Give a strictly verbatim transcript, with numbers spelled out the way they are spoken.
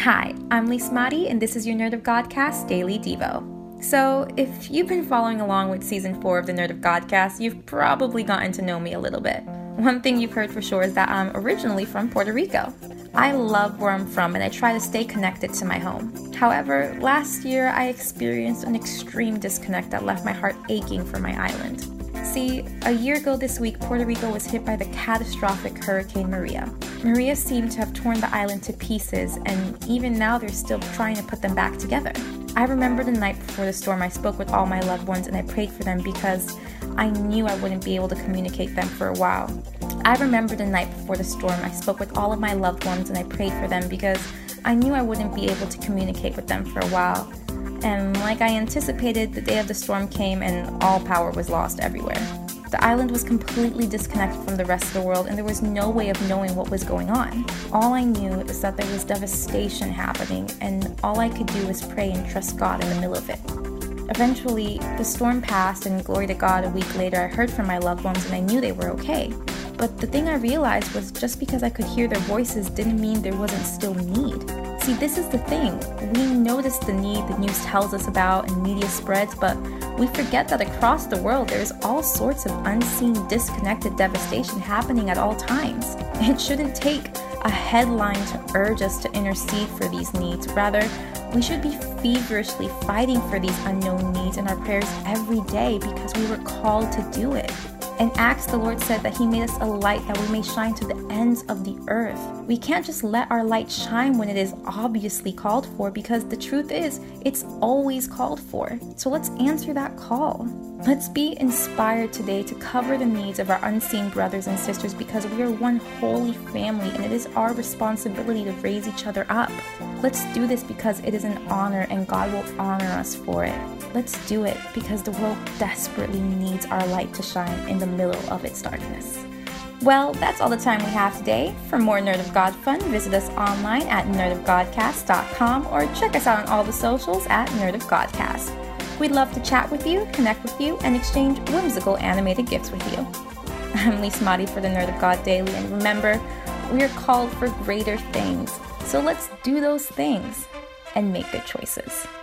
Hi, I'm Lisa Madi, and this is your Nerd of Godcast Daily Devo. So, if you've been following along with Season four of the Nerd of Godcast, you've probably gotten to know me a little bit. One thing you've heard for sure is that I'm originally from Puerto Rico. I love where I'm from, and I try to stay connected to my home. However, last year I experienced an extreme disconnect that left my heart aching for my island. See, a year ago this week, Puerto Rico was hit by the catastrophic Hurricane Maria. Maria seemed to have torn the island to pieces, and even now they're still trying to put them back together. I remember the night before the storm, I spoke with all my loved ones and I prayed for them because I knew I wouldn't be able to communicate them for a while. I remember the night before the storm, I spoke with all of my loved ones and I prayed for them because I knew I wouldn't be able to communicate with them for a while. And like I anticipated, the day of the storm came and all power was lost everywhere. The island was completely disconnected from the rest of the world and there was no way of knowing what was going on. All I knew is that there was devastation happening and all I could do was pray and trust God in the middle of it. Eventually, the storm passed and glory to God, a week later I heard from my loved ones and I knew they were okay. But the thing I realized was just because I could hear their voices didn't mean there wasn't still need. See, this is the thing. We notice the need the news tells us about and media spreads, but we forget that across the world there is all sorts of unseen, disconnected devastation happening at all times. It shouldn't take a headline to urge us to intercede for these needs. Rather, we should be feverishly fighting for these unknown needs in our prayers every day because we were called to do it. In Acts, the Lord said that He made us a light that we may shine to the ends of the earth. We can't just let our light shine when it is obviously called for, because the truth is, it's always called for. So let's answer that call. Let's be inspired today to cover the needs of our unseen brothers and sisters because we are one holy family and it is our responsibility to raise each other up. Let's do this because it is an honor and God will honor us for it. Let's do it because the world desperately needs our light to shine in the middle of its darkness. Well, that's all the time we have today. For more Nerd of God fun, visit us online at nerd of godcast dot com or check us out on all the socials at Nerd of Godcast. We'd love to chat with you, connect with you, and exchange whimsical animated gifts with you. I'm Lisa Madi for the Nerd of God Daily, and remember, we are called for greater things. So let's do those things and make good choices.